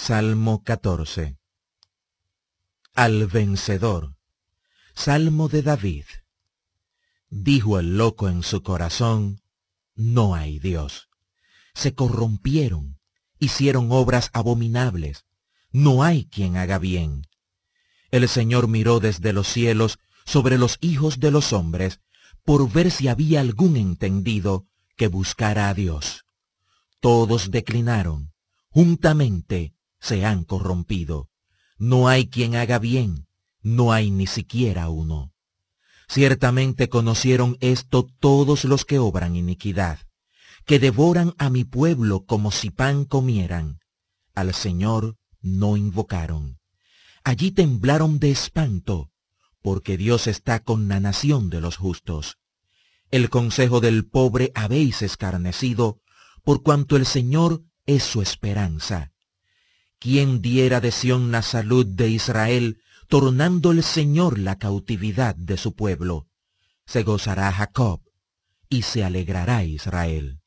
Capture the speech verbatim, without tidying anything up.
Salmo catorce. Al vencedor. Salmo de David. Dijo el loco en su corazón, no hay Dios. Se corrompieron, hicieron obras abominables. No hay quien haga bien. El Señor miró desde los cielos sobre los hijos de los hombres, por ver si había algún entendido que buscara a Dios. Todos declinaron, juntamente se han corrompido. No hay quien haga bien, no hay ni siquiera uno. Ciertamente conocieron esto todos los que obran iniquidad, que devoran a mi pueblo como si pan comieran. Al Señor no invocaron. Allí temblaron de espanto, porque Dios está con la nación de los justos. El consejo del pobre habéis escarnecido, por cuanto el Señor es su esperanza. ¿Quién diera de Sión la salud de Israel, tornando el Señor la cautividad de su pueblo? Se gozará Jacob, y se alegrará Israel.